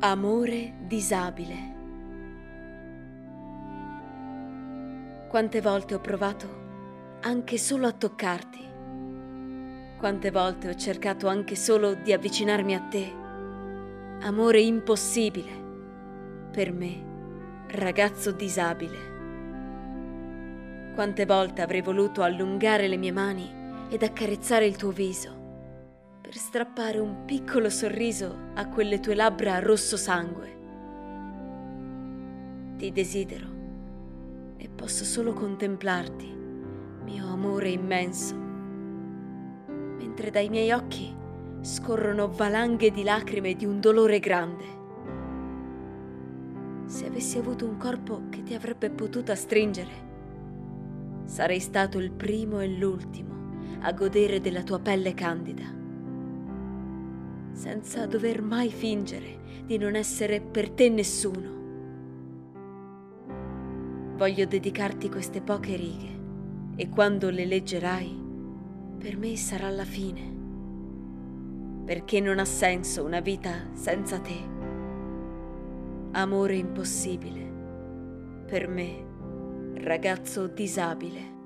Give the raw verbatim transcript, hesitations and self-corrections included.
Amore disabile. Quante volte ho provato anche solo a toccarti. Quante volte ho cercato anche solo di avvicinarmi a te. Amore impossibile per me, ragazzo disabile. Quante volte avrei voluto allungare le mie mani ed accarezzare il tuo viso per strappare un piccolo sorriso a quelle tue labbra rosso sangue. Ti desidero e posso solo contemplarti, mio amore immenso, mentre dai miei occhi scorrono valanghe di lacrime e di un dolore grande. Se avessi avuto un corpo che ti avrebbe potuta stringere, sarei stato il primo e l'ultimo a godere della tua pelle candida, senza dover mai fingere di non essere per te nessuno. Voglio dedicarti queste poche righe e quando le leggerai, per me sarà la fine, perché non ha senso una vita senza te. Amore impossibile per me, ragazzo disabile.